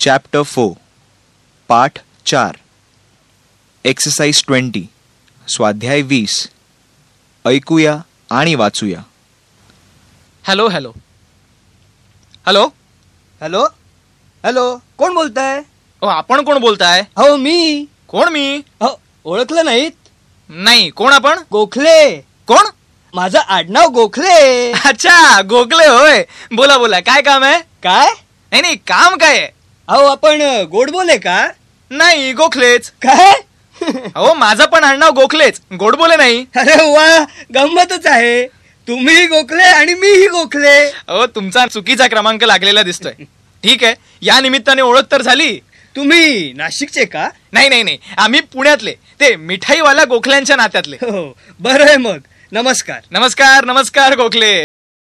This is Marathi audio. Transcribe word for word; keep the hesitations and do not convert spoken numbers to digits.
चॅप्टर फोर पाठ चार एक्सरसाइज ट्वेंटी स्वाध्याय वीस ऐकूया आणि वाचूया. Hello hello hello hello hello कोण बोलताय? ओ आपण कोण बोलताय? हो मी. कोण मी? हो ओळखलं नाहीत? नाही, कोण आपण? गोखले. कोण? माझं आडनाव गोखले. अच्छा, गोखले होय. बोला बोला, काय काम आहे? काय? नाही नाही, काम काय आहे? अहो आपण गोड बोले का? नाही, गोखलेच. काय? हो, माझं पण आडनाव गोखलेच, गोड बोले नाही. अरे वा, गंमतच आहे. तुम्ही गोखले आणि मीही गोखले. हो, तुमचा चुकीचा क्रमांक लागलेला दिसतोय. ठीक आहे, या निमित्ताने ओळख तर झाली. तुम्ही नाशिकचे का? नाही नाही नाही, आम्ही पुण्यातले, ते मिठाईवाला गोखल्यांच्या नात्यातले. हो बरं आहे मग. नमस्कार. नमस्कार नमस्कार गोखले.